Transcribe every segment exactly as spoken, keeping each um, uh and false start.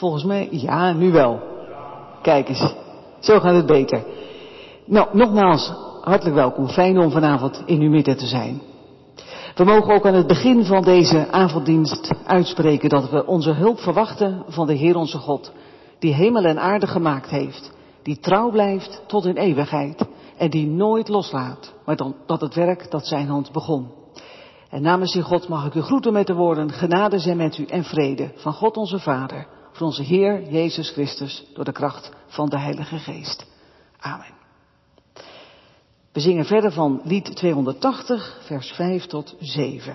Volgens mij, ja, nu wel. Kijk eens, zo gaat het beter. Nou, nogmaals, hartelijk welkom. Fijn om vanavond in uw midden te zijn. We mogen ook aan het begin van deze avonddienst uitspreken dat we onze hulp verwachten van de Heer onze God, die hemel en aarde gemaakt heeft, die trouw blijft tot in eeuwigheid en die nooit loslaat, maar dan, dat het werk dat zijn hand begon. En namens die God mag ik u groeten met de woorden, genade zij met u en vrede van God onze Vader, van onze Heer Jezus Christus, door de kracht van de Heilige Geest. Amen. We zingen verder van lied tweehonderdtachtig, vers vijf tot zeven.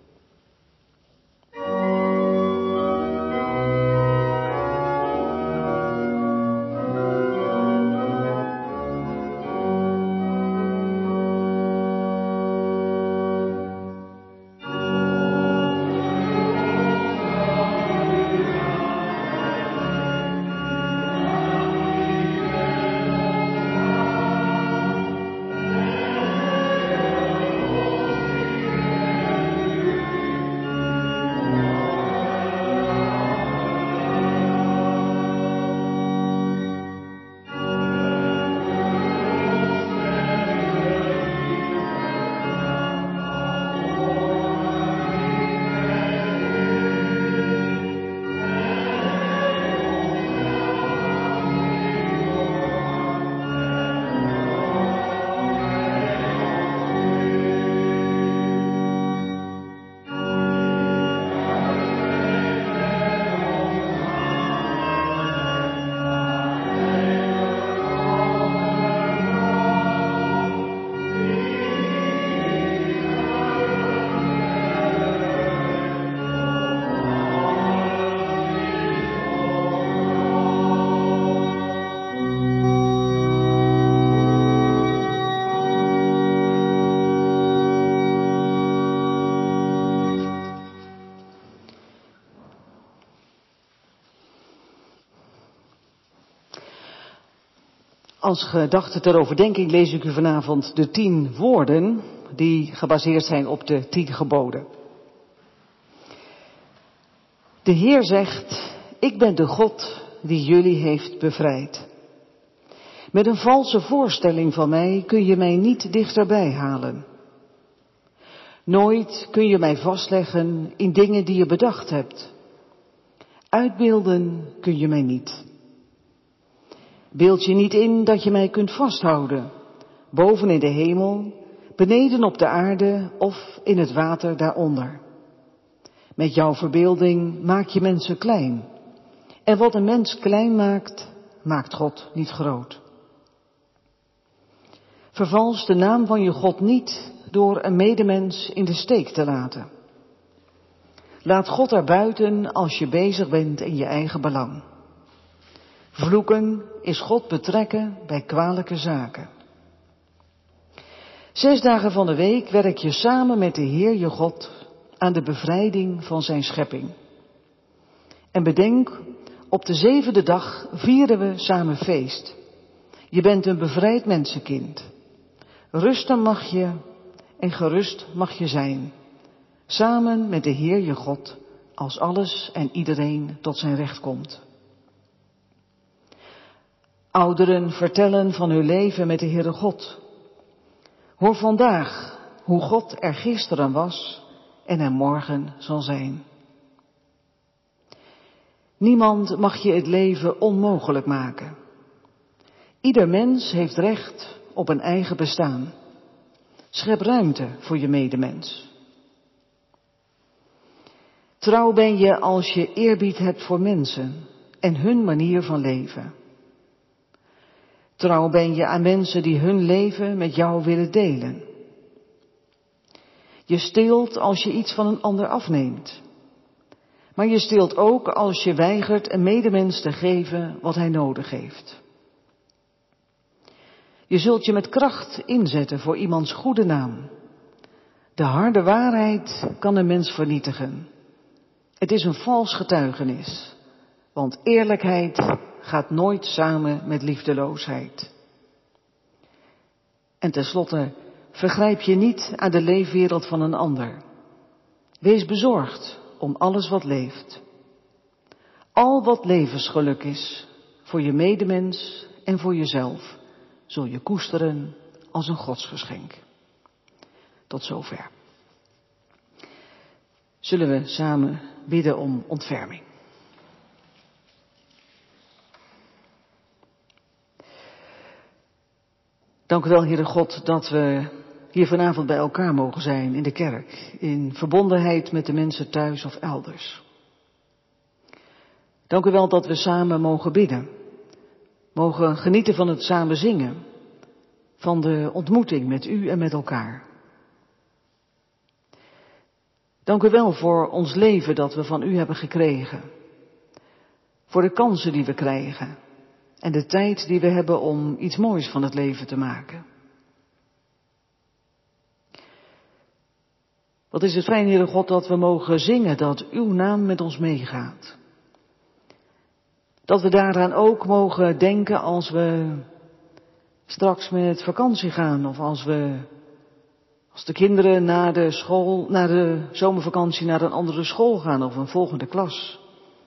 Als gedachte ter overdenking lees ik u vanavond de tien woorden die gebaseerd zijn op de tien geboden. De Heer zegt, ik ben de God die jullie heeft bevrijd. Met een valse voorstelling van mij kun je mij niet dichterbij halen. Nooit kun je mij vastleggen in dingen die je bedacht hebt. Uitbeelden kun je mij niet. Beeld je niet in dat je mij kunt vasthouden, boven in de hemel, beneden op de aarde of in het water daaronder. Met jouw verbeelding maak je mensen klein. En wat een mens klein maakt, maakt God niet groot. Vervals de naam van je God niet door een medemens in de steek te laten. Laat God erbuiten als je bezig bent in je eigen belang. Vloeken is God betrekken bij kwalijke zaken. Zes dagen van de week werk je samen met de Heer je God aan de bevrijding van zijn schepping. En bedenk, op de zevende dag vieren we samen feest. Je bent een bevrijd mensenkind. Rusten mag je en gerust mag je zijn. Samen met de Heer je God, als alles en iedereen tot zijn recht komt. Ouderen vertellen van hun leven met de Heere God. Hoor vandaag hoe God er gisteren was en er morgen zal zijn. Niemand mag je het leven onmogelijk maken. Ieder mens heeft recht op een eigen bestaan. Schep ruimte voor je medemens. Trouw ben je als je eerbied hebt voor mensen en hun manier van leven. Trouw ben je aan mensen die hun leven met jou willen delen. Je steelt als je iets van een ander afneemt. Maar je steelt ook als je weigert een medemens te geven wat hij nodig heeft. Je zult je met kracht inzetten voor iemands goede naam. De harde waarheid kan een mens vernietigen. Het is een vals getuigenis, want eerlijkheid gaat nooit samen met liefdeloosheid. En tenslotte, vergrijp je niet aan de leefwereld van een ander. Wees bezorgd om alles wat leeft. Al wat levensgeluk is voor je medemens en voor jezelf, zul je koesteren als een godsgeschenk. Tot zover. Zullen we samen bidden om ontferming. Dank u wel, Heere God, dat we hier vanavond bij elkaar mogen zijn in de kerk, in verbondenheid met de mensen thuis of elders. Dank u wel dat we samen mogen bidden, mogen genieten van het samen zingen, van de ontmoeting met u en met elkaar. Dank u wel voor ons leven dat we van u hebben gekregen, voor de kansen die we krijgen en de tijd die we hebben om iets moois van het leven te maken. Wat is het fijn, Heere God, dat we mogen zingen dat uw naam met ons meegaat. Dat we daaraan ook mogen denken als we straks met vakantie gaan of als we, als de kinderen na de school, na de zomervakantie naar een andere school gaan of een volgende klas.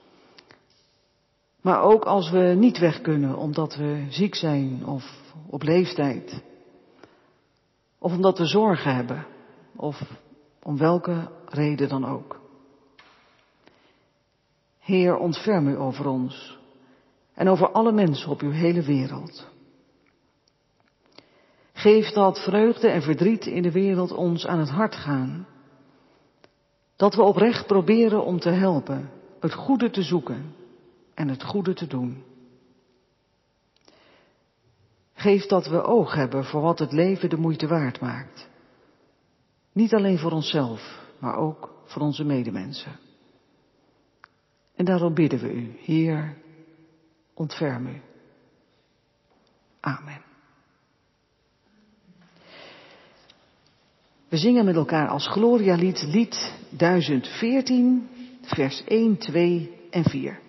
Maar ook als we niet weg kunnen omdat we ziek zijn of op leeftijd. Of omdat we zorgen hebben. Of om welke reden dan ook. Heer, ontferm u over ons. En over alle mensen op uw hele wereld. Geef dat vreugde en verdriet in de wereld ons aan het hart gaan. Dat we oprecht proberen om te helpen, het goede te zoeken en het goede te doen. Geef dat we oog hebben voor wat het leven de moeite waard maakt. Niet alleen voor onszelf, maar ook voor onze medemensen. En daarom bidden we u, Heer, ontferm u. Amen. We zingen met elkaar als Glorialied lied duizend veertien, vers één, twee en vier.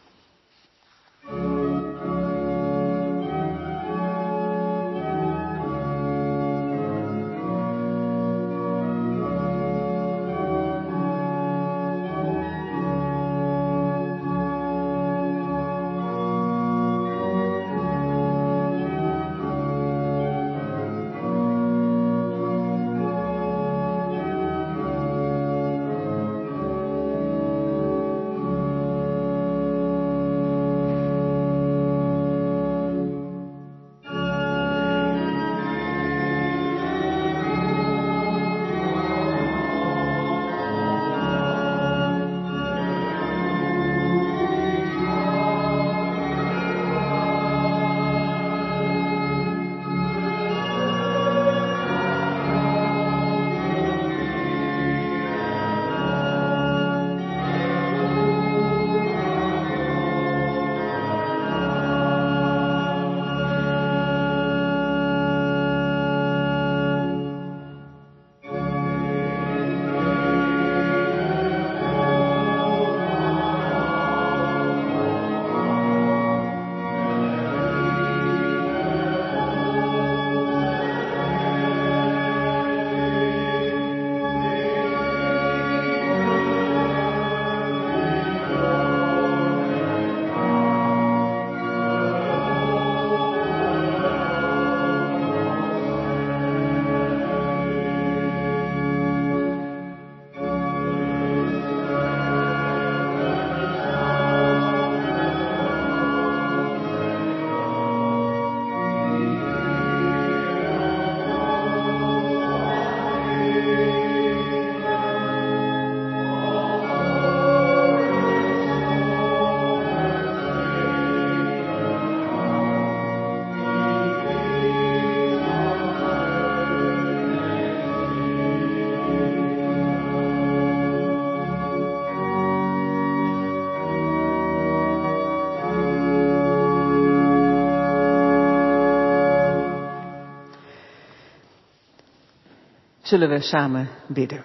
Zullen we samen bidden.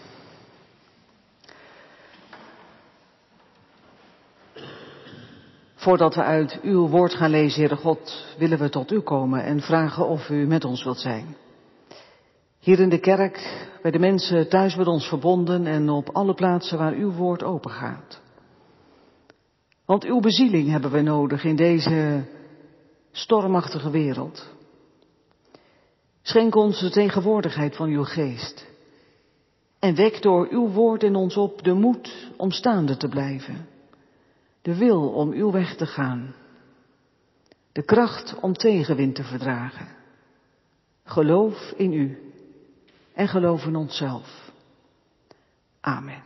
Voordat we uit uw woord gaan lezen, Heere God, willen we tot u komen en vragen of u met ons wilt zijn. Hier in de kerk, bij de mensen thuis met ons verbonden en op alle plaatsen waar uw woord open gaat. Want uw bezieling hebben we nodig in deze stormachtige wereld. Schenk ons de tegenwoordigheid van uw geest. En wek door uw woord in ons op de moed om staande te blijven. De wil om uw weg te gaan. De kracht om tegenwind te verdragen. Geloof in u en geloof in onszelf. Amen.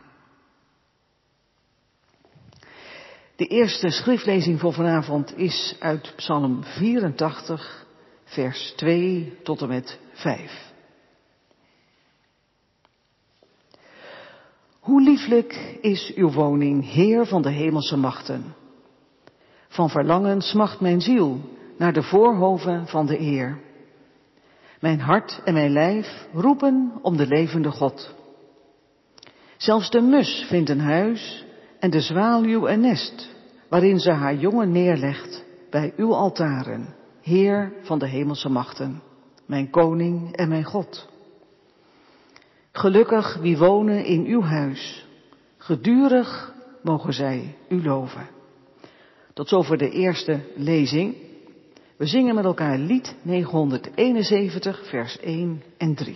De eerste schriftlezing voor vanavond is uit Psalm vierentachtig, vers twee tot en met vijf. Hoe lieflijk is uw woning, Heer van de hemelse machten. Van verlangen smacht mijn ziel naar de voorhoven van de eer. Mijn hart en mijn lijf roepen om de levende God. Zelfs de mus vindt een huis en de zwaluw een nest, waarin ze haar jongen neerlegt bij uw altaren, Heer van de hemelse machten, mijn koning en mijn God. Gelukkig wie wonen in uw huis, gedurig mogen zij u loven. Tot zover de eerste lezing. We zingen met elkaar lied negenhonderdeenenzeventig, vers één en drie.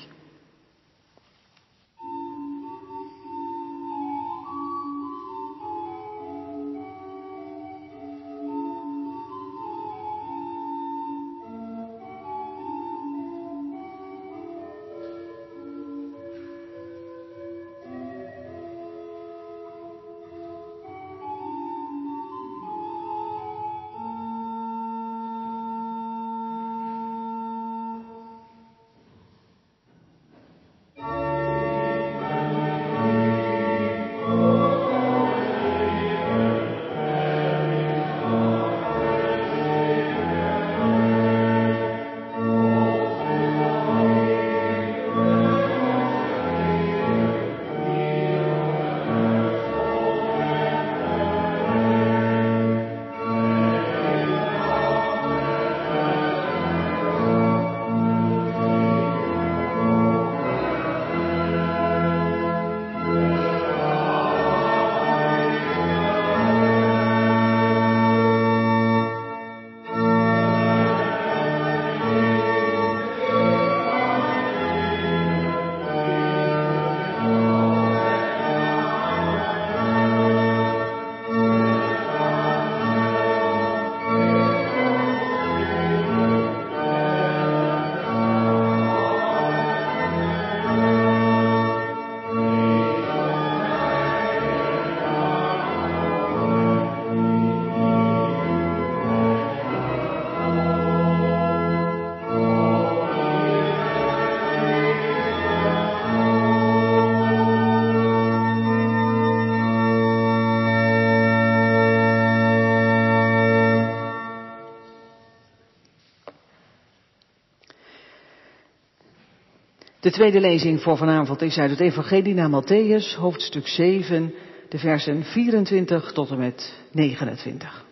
De tweede lezing voor vanavond is uit het Evangelie naar Mattheüs, hoofdstuk zeven, de versen vierentwintig tot en met negenentwintig.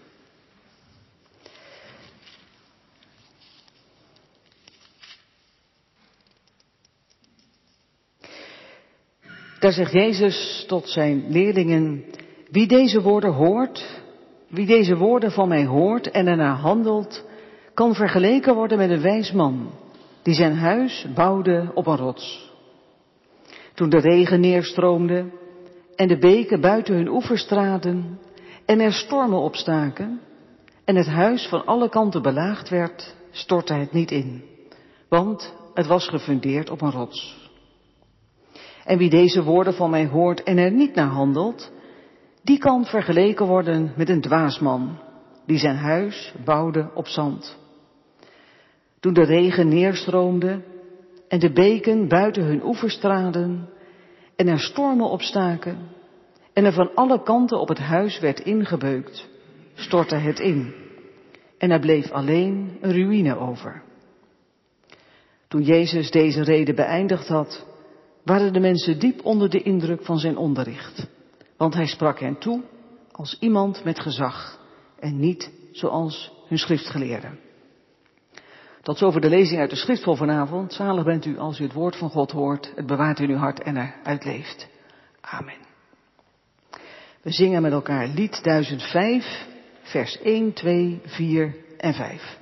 Daar zegt Jezus tot zijn leerlingen: wie deze woorden hoort, wie deze woorden van mij hoort en ernaar handelt, kan vergeleken worden met een wijs man die zijn huis bouwde op een rots. Toen de regen neerstroomde en de beken buiten hun oevers traden en er stormen opstaken en het huis van alle kanten belaagd werd, stortte het niet in, want het was gefundeerd op een rots. En wie deze woorden van mij hoort en er niet naar handelt, die kan vergeleken worden met een dwaas man die zijn huis bouwde op zand. Toen de regen neerstroomde en de beken buiten hun oevers traden en er stormen opstaken en er van alle kanten op het huis werd ingebeukt, stortte het in en er bleef alleen een ruïne over. Toen Jezus deze reden beëindigd had, waren de mensen diep onder de indruk van zijn onderricht, want hij sprak hen toe als iemand met gezag en niet zoals hun schriftgeleerden. Tot zover de lezing uit de schrift voor vanavond. Zalig bent u als u het woord van God hoort, het bewaart in uw hart en eruit leeft. Amen. We zingen met elkaar lied duizend vijf, vers één, twee, vier en vijf.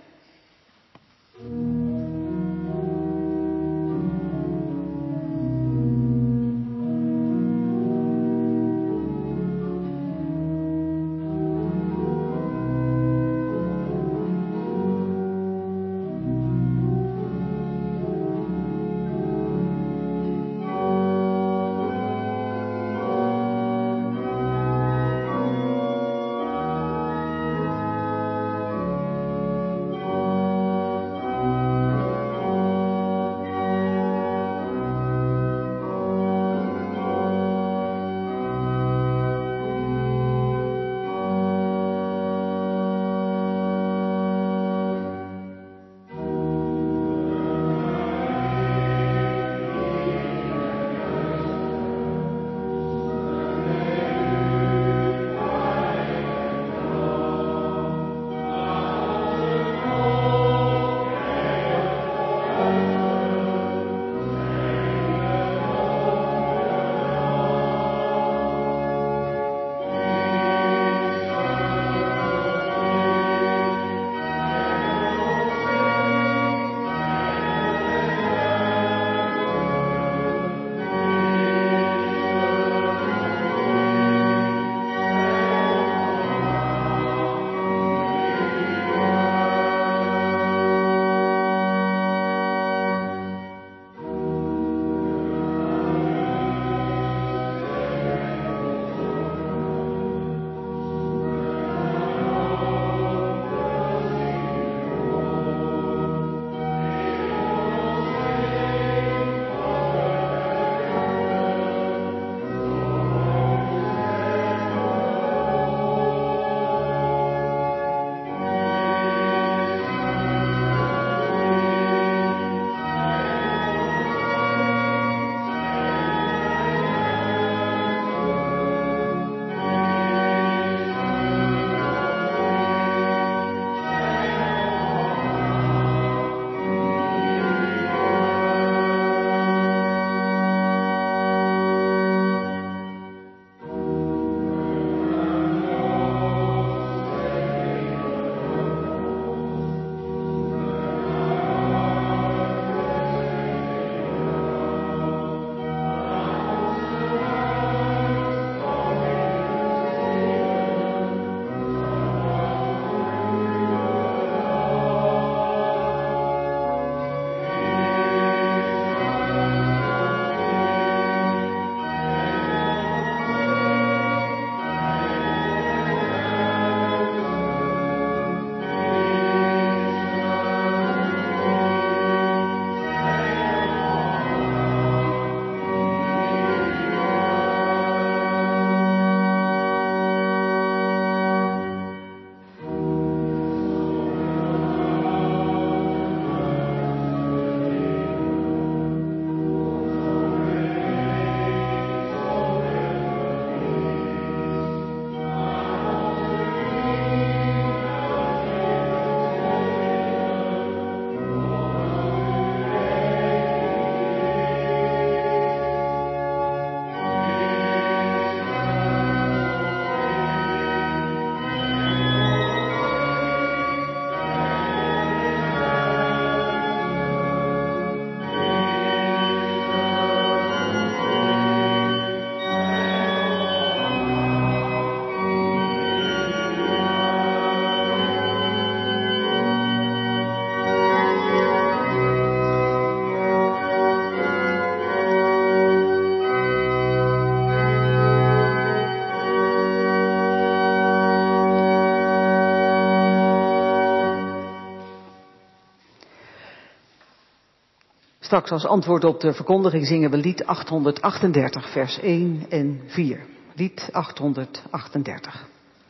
Straks als antwoord op de verkondiging zingen we lied achthonderdachtendertig, vers één en vier. Lied achthonderdachtendertig.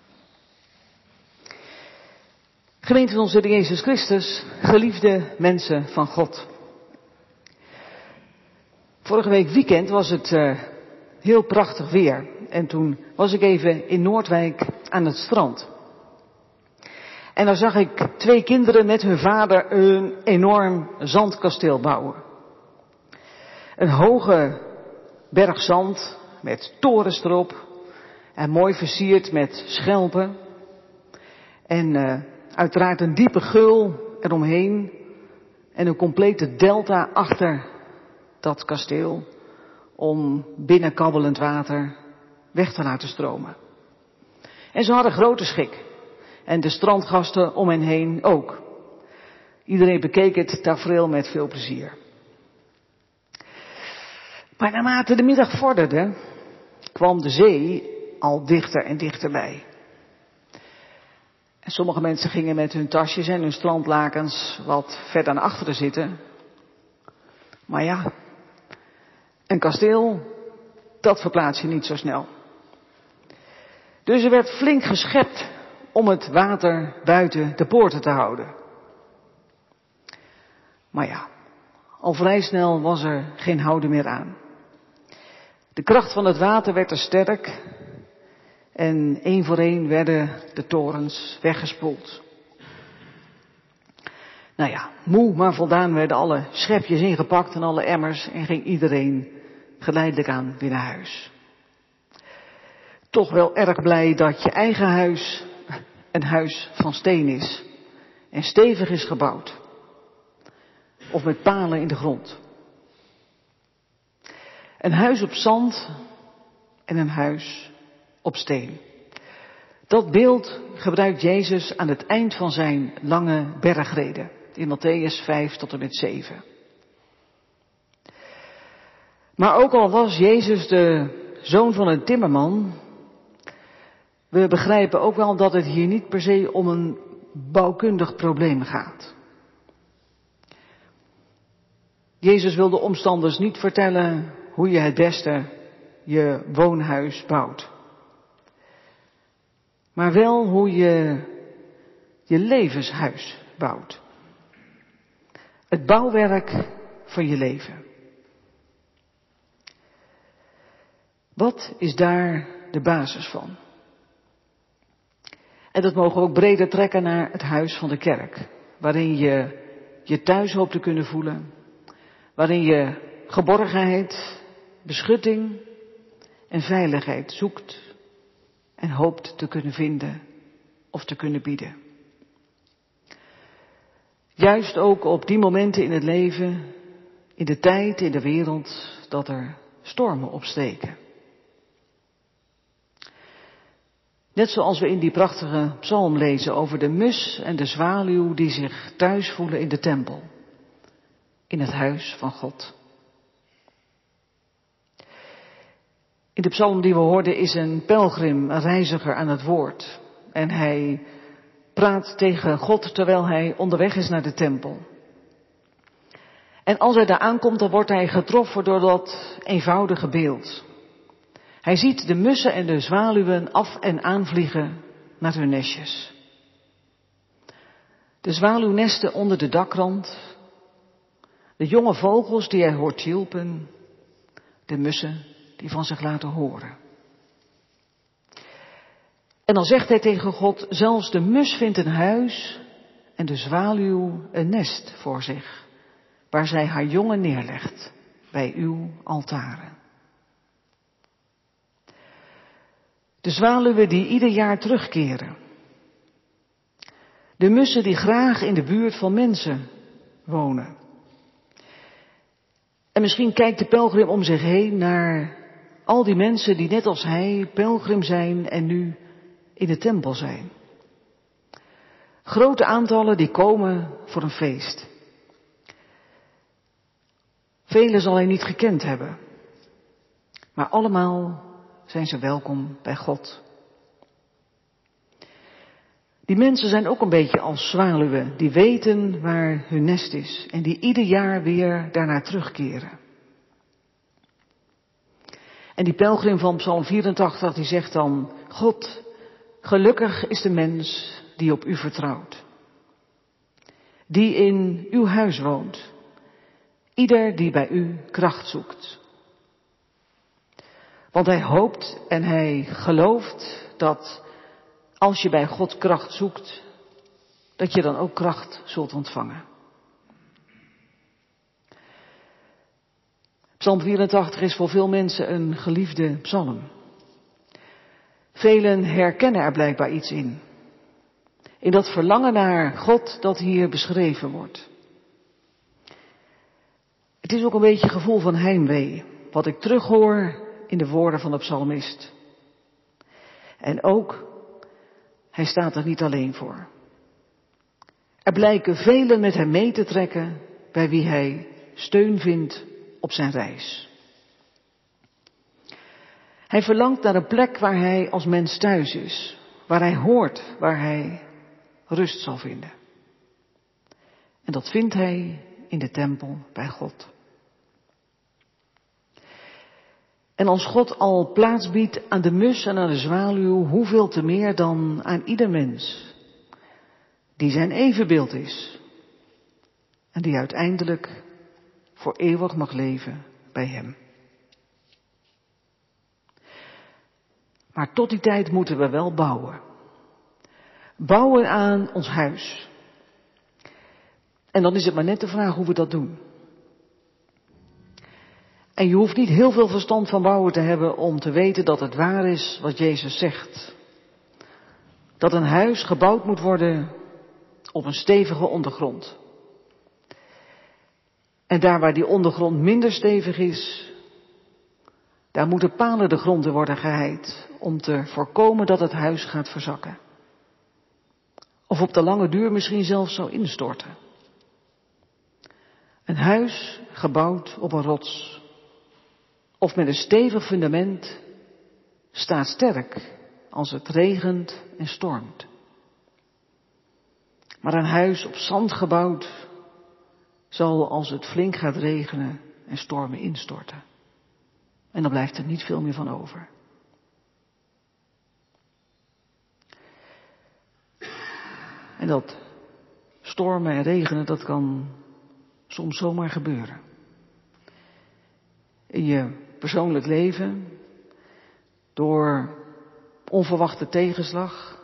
Gemeente van onze Heer Jezus Christus, geliefde mensen van God. Vorige week weekend was het uh, heel prachtig weer. En toen was ik even in Noordwijk aan het strand. En daar zag ik twee kinderen met hun vader een enorm zandkasteel bouwen. Een hoge berg zand met torens erop. En mooi versierd met schelpen. En uh, uiteraard een diepe geul eromheen. En een complete delta achter dat kasteel. Om binnenkabbelend water weg te laten stromen. En ze hadden grote schik. En de strandgasten om hen heen ook. Iedereen bekeek het tafereel met veel plezier. Maar naarmate de middag vorderde, kwam de zee al dichter en dichterbij. En sommige mensen gingen met hun tasjes en hun strandlakens wat verder naar achteren zitten. Maar ja, een kasteel, dat verplaats je niet zo snel. Dus er werd flink geschept om het water buiten de poorten te houden. Maar ja, al vrij snel was er geen houden meer aan. De kracht van het water werd te sterk en één voor één werden de torens weggespoeld. Nou ja, moe maar voldaan werden alle schepjes ingepakt en alle emmers en ging iedereen geleidelijk aan weer naar huis. Toch wel erg blij dat je eigen huis een huis van steen is en stevig is gebouwd. Of met palen in de grond. Een huis op zand en een huis op steen. Dat beeld gebruikt Jezus aan het eind van zijn lange bergreden. In Mattheüs vijf tot en met zeven. Maar ook al was Jezus de zoon van een timmerman. We begrijpen ook wel dat het hier niet per se om een bouwkundig probleem gaat. Jezus wil de omstanders niet vertellen hoe je het beste je woonhuis bouwt. Maar wel hoe je je levenshuis bouwt. Het bouwwerk van je leven. Wat is daar de basis van? En dat mogen we ook breder trekken naar het huis van de kerk. Waarin je je thuis hoopt te kunnen voelen. Waarin je geborgenheid, beschutting en veiligheid zoekt en hoopt te kunnen vinden of te kunnen bieden. Juist ook op die momenten in het leven, in de tijd, in de wereld, dat er stormen opsteken. Net zoals we in die prachtige psalm lezen over de mus en de zwaluw die zich thuis voelen in de tempel. In het huis van God. In de psalm die we hoorden is een pelgrim, een reiziger aan het woord. En hij praat tegen God terwijl hij onderweg is naar de tempel. En als hij daar aankomt, dan wordt hij getroffen door dat eenvoudige beeld. Hij ziet de mussen en de zwaluwen af en aanvliegen naar hun nestjes. De zwaluwnesten onder de dakrand. De jonge vogels die hij hoort tjilpen. De mussen die van zich laten horen. En dan zegt hij tegen God, zelfs de mus vindt een huis en de zwaluw een nest voor zich, waar zij haar jongen neerlegt bij uw altaren. De zwaluwen die ieder jaar terugkeren. De mussen die graag in de buurt van mensen wonen. En misschien kijkt de pelgrim om zich heen naar al die mensen die net als hij pelgrim zijn en nu in de tempel zijn. Grote aantallen die komen voor een feest. Velen zal hij niet gekend hebben. Maar allemaal zijn ze welkom bij God. Die mensen zijn ook een beetje als zwaluwen, die weten waar hun nest is en die ieder jaar weer daarnaar terugkeren. En die pelgrim van Psalm vierentachtig, die zegt dan, God, gelukkig is de mens die op u vertrouwt. Die in uw huis woont. Ieder die bij u kracht zoekt. Want hij hoopt en hij gelooft dat als je bij God kracht zoekt, dat je dan ook kracht zult ontvangen. Psalm vierentachtig is voor veel mensen een geliefde psalm. Velen herkennen er blijkbaar iets in. In dat verlangen naar God dat hier beschreven wordt. Het is ook een beetje een gevoel van heimwee, wat ik terughoor in de woorden van de psalmist. En ook, hij staat er niet alleen voor. Er blijken velen met hem mee te trekken, bij wie hij steun vindt op zijn reis. Hij verlangt naar een plek waar hij als mens thuis is, waar hij hoort, waar hij rust zal vinden. En dat vindt hij in de tempel bij God. En als God al plaats biedt aan de mus en aan de zwaluw, hoeveel te meer dan aan ieder mens, die zijn evenbeeld is en die uiteindelijk voor eeuwig mag leven bij hem. Maar tot die tijd moeten we wel bouwen. Bouwen aan ons huis. En dan is het maar net de vraag hoe we dat doen. En je hoeft niet heel veel verstand van bouwen te hebben om te weten dat het waar is wat Jezus zegt. Dat een huis gebouwd moet worden op een stevige ondergrond. En daar waar die ondergrond minder stevig is, daar moeten palen de grond in worden geheid om te voorkomen dat het huis gaat verzakken. Of op de lange duur misschien zelfs zou instorten. Een huis gebouwd op een rots of met een stevig fundament staat sterk als het regent en stormt. Maar een huis op zand gebouwd zal als het flink gaat regenen en stormen instorten. En dan blijft er niet veel meer van over. En dat stormen en regenen, dat kan soms zomaar gebeuren. In je persoonlijk leven, door onverwachte tegenslag,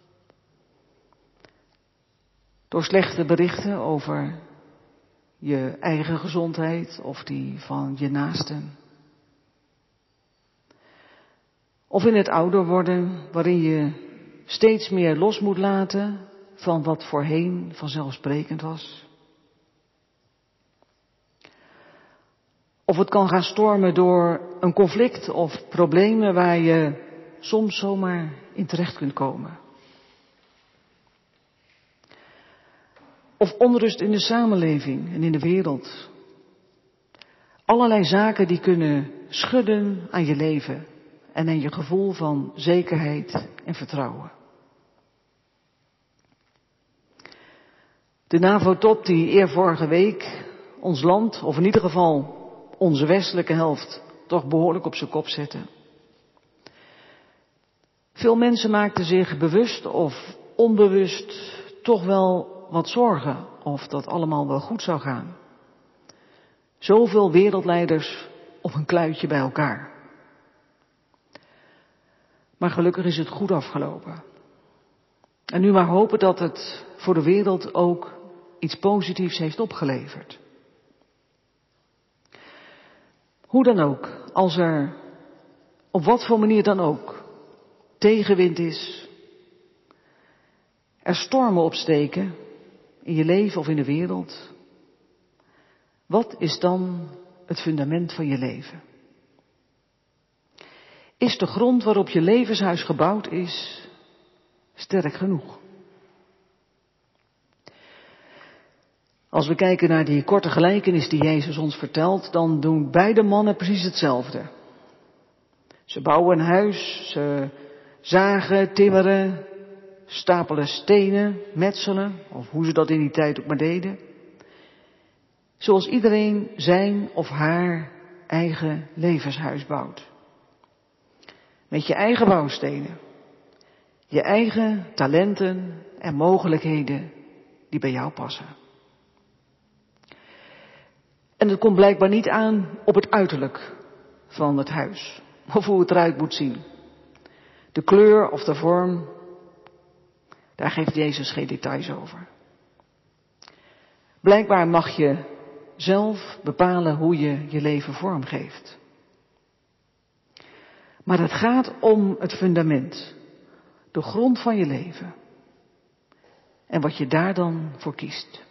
door slechte berichten over je eigen gezondheid of die van je naasten. Of in het ouder worden, waarin je steeds meer los moet laten van wat voorheen vanzelfsprekend was. Of het kan gaan stormen door een conflict of problemen waar je soms zomaar in terecht kunt komen. Of onrust in de samenleving en in de wereld. Allerlei zaken die kunnen schudden aan je leven en aan je gevoel van zekerheid en vertrouwen. De NAVO-top die eer vorige week ons land, of in ieder geval onze westelijke helft, toch behoorlijk op zijn kop zette. Veel mensen maakten zich bewust of onbewust toch wel wat zorgen of dat allemaal wel goed zou gaan. Zoveel wereldleiders op een kluitje bij elkaar. Maar gelukkig is het goed afgelopen. En nu maar hopen dat het voor de wereld ook iets positiefs heeft opgeleverd. Hoe dan ook, als er op wat voor manier dan ook tegenwind is, er stormen opsteken in je leven of in de wereld, wat is dan het fundament van je leven? Is de grond waarop je levenshuis gebouwd is sterk genoeg? Als we kijken naar die korte gelijkenis die Jezus ons vertelt, dan doen beide mannen precies hetzelfde. Ze bouwen een huis, ze zagen, timmeren, stapelen stenen, metselen, of hoe ze dat in die tijd ook maar deden. Zoals iedereen zijn of haar eigen levenshuis bouwt. Met je eigen bouwstenen, je eigen talenten en mogelijkheden die bij jou passen. En het komt blijkbaar niet aan op het uiterlijk van het huis, of hoe het eruit moet zien. De kleur of de vorm, daar geeft Jezus geen details over. Blijkbaar mag je zelf bepalen hoe je je leven vormgeeft. Maar het gaat om het fundament. De grond van je leven. En wat je daar dan voor kiest.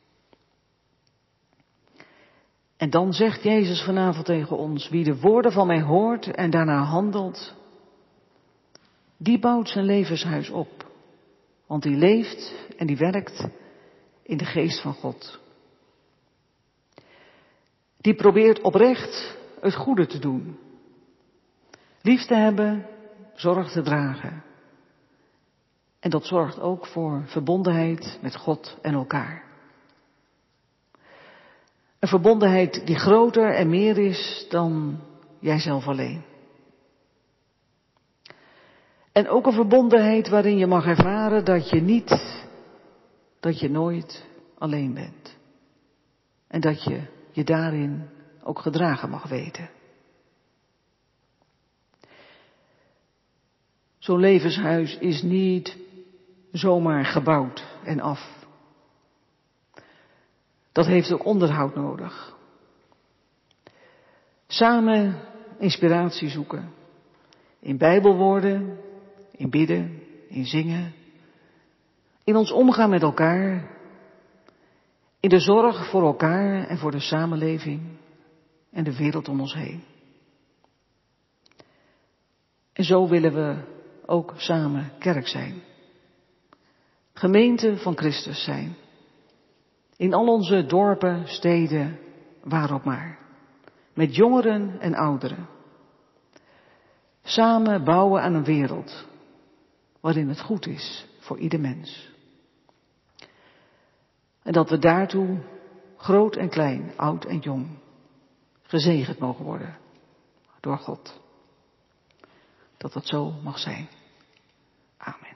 En dan zegt Jezus vanavond tegen ons, wie de woorden van mij hoort en daarna handelt, die bouwt zijn levenshuis op. Want die leeft en die werkt in de geest van God. Die probeert oprecht het goede te doen. Lief te hebben, zorg te dragen. En dat zorgt ook voor verbondenheid met God en elkaar. Een verbondenheid die groter en meer is dan jijzelf alleen. En ook een verbondenheid waarin je mag ervaren dat je niet, dat je nooit alleen bent. En dat je je daarin ook gedragen mag weten. Zo'n levenshuis is niet zomaar gebouwd en af. Dat heeft ook onderhoud nodig. Samen inspiratie zoeken. In Bijbelwoorden, in bidden, in zingen. In ons omgaan met elkaar. In de zorg voor elkaar en voor de samenleving en de wereld om ons heen. En zo willen we ook samen kerk zijn. Gemeente van Christus zijn. In al onze dorpen, steden, waar ook maar. Met jongeren en ouderen. Samen bouwen aan een wereld waarin het goed is voor ieder mens. En dat we daartoe, groot en klein, oud en jong, gezegend mogen worden door God. Dat dat zo mag zijn. Amen.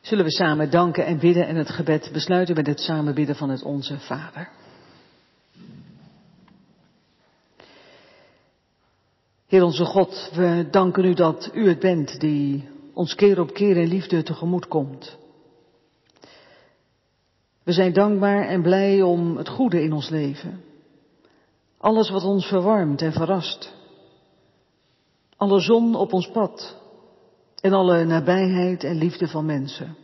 Zullen we samen danken en bidden en het gebed besluiten met het samen bidden van het Onze Vader. Heer onze God, we danken u dat u het bent die ons keer op keer in liefde tegemoet komt. We zijn dankbaar en blij om het goede in ons leven. Alles wat ons verwarmt en verrast. Alle zon op ons pad. En alle nabijheid en liefde van mensen.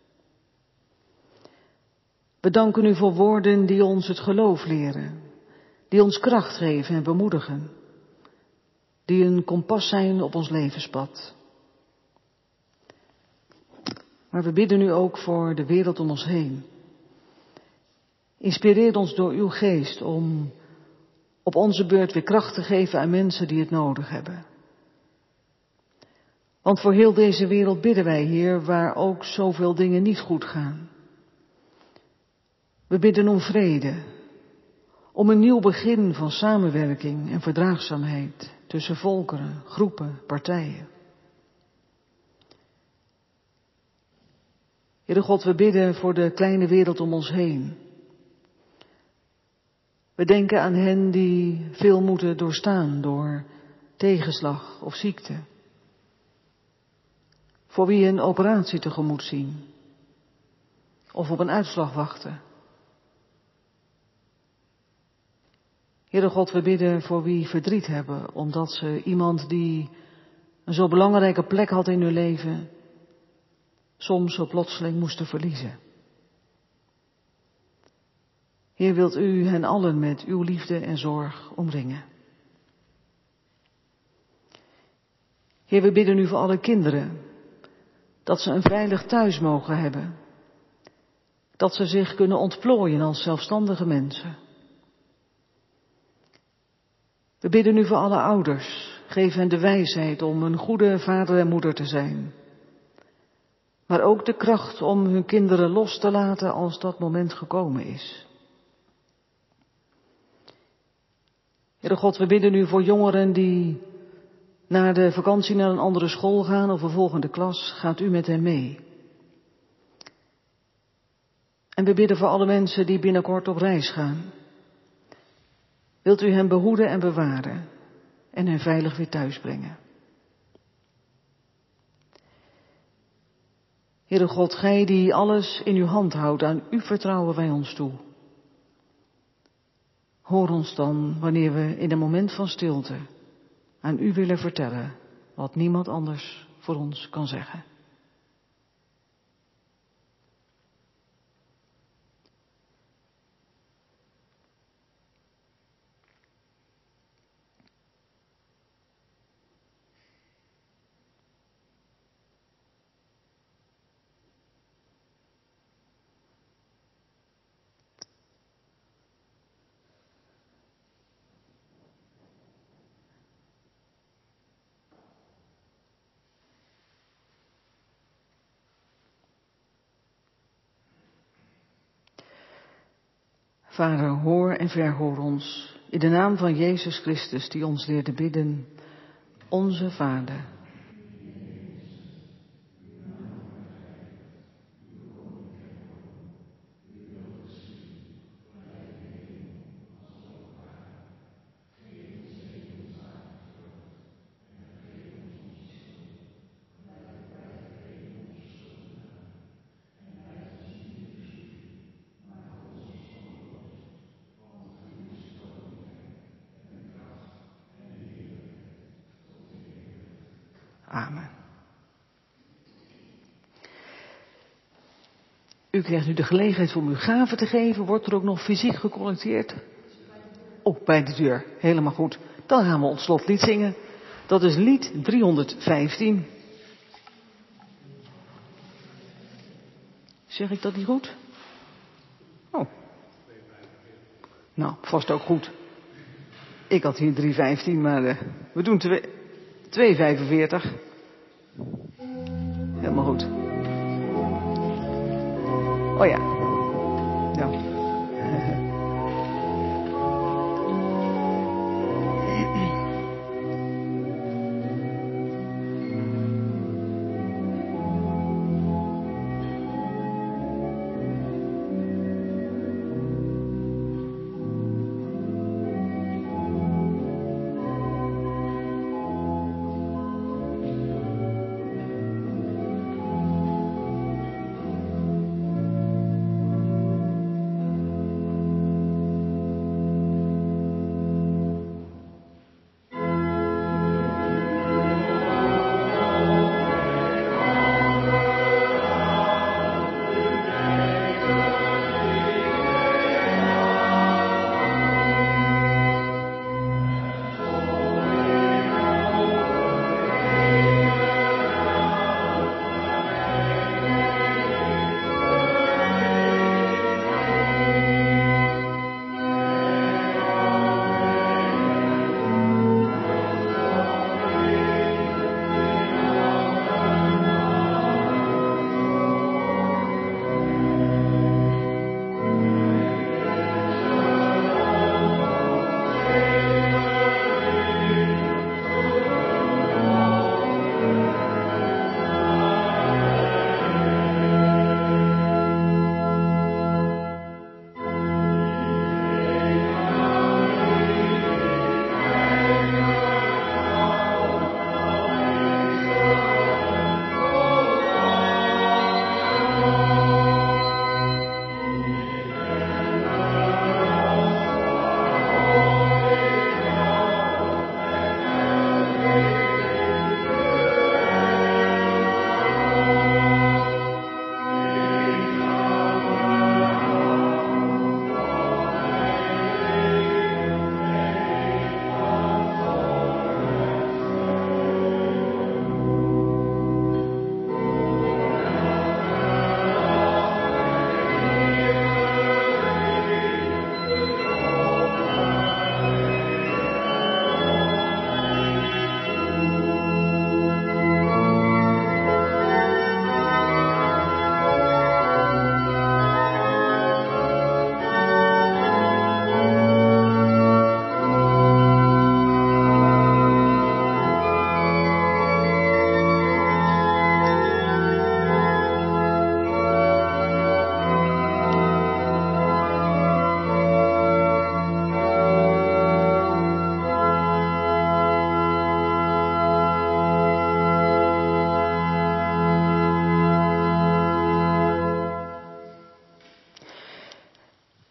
We danken u voor woorden die ons het geloof leren. Die ons kracht geven en bemoedigen. Die een kompas zijn op ons levenspad. Maar we bidden u ook voor de wereld om ons heen. Inspireer ons door uw geest om op onze beurt weer kracht te geven aan mensen die het nodig hebben. Want voor heel deze wereld bidden wij, Heer, waar ook zoveel dingen niet goed gaan. We bidden om vrede, om een nieuw begin van samenwerking en verdraagzaamheid tussen volkeren, groepen, partijen. Heere God, we bidden voor de kleine wereld om ons heen. We denken aan hen die veel moeten doorstaan door tegenslag of ziekte. Voor wie een operatie tegemoet zien. Of op een uitslag wachten. Heere God, we bidden voor wie verdriet hebben, omdat ze iemand die een zo belangrijke plek had in hun leven, soms zo plotseling moesten verliezen. Heer, wilt u hen allen met uw liefde en zorg omringen. Heer, we bidden u voor alle kinderen, dat ze een veilig thuis mogen hebben. Dat ze zich kunnen ontplooien als zelfstandige mensen. We bidden u voor alle ouders, geef hen de wijsheid om een goede vader en moeder te zijn. Maar ook de kracht om hun kinderen los te laten als dat moment gekomen is. Heere God, we bidden u voor jongeren die na de vakantie naar een andere school gaan of een volgende klas. Gaat u met hen mee. En we bidden voor alle mensen die binnenkort op reis gaan. Wilt u hen behoeden en bewaren en hen veilig weer thuis brengen. Heere God, gij die alles in uw hand houdt, aan u vertrouwen wij ons toe. Hoor ons dan wanneer we in een moment van stilte aan u willen vertellen wat niemand anders voor ons kan zeggen. Vader, hoor en verhoor ons, in de naam van Jezus Christus, die ons leerde bidden, onze Vader. Amen. U krijgt nu de gelegenheid om uw gaven te geven. Wordt er ook nog fysiek gecollecteerd? Oh, bij de deur. Helemaal goed. Dan gaan we ons slotlied zingen. Dat is lied driehonderdvijftien. Zeg ik dat niet goed? Oh. Nou, vast ook goed. Ik had hier driehonderdvijftien, maar uh, we doen tweehonderdvijfenveertig. Helemaal goed. Oh ja. Ja.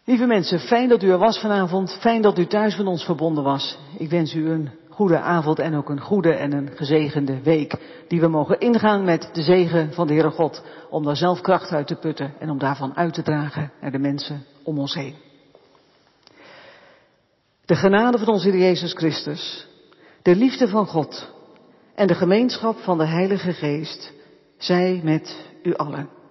Lieve mensen, fijn dat u er was vanavond. Fijn dat u thuis met ons verbonden was. Ik wens u een goede avond en ook een goede en een gezegende week. Die we mogen ingaan met de zegen van de Heere God. Om daar zelf kracht uit te putten en om daarvan uit te dragen naar de mensen om ons heen. De genade van onze Heer Jezus Christus, de liefde van God en de gemeenschap van de Heilige Geest zij met u allen.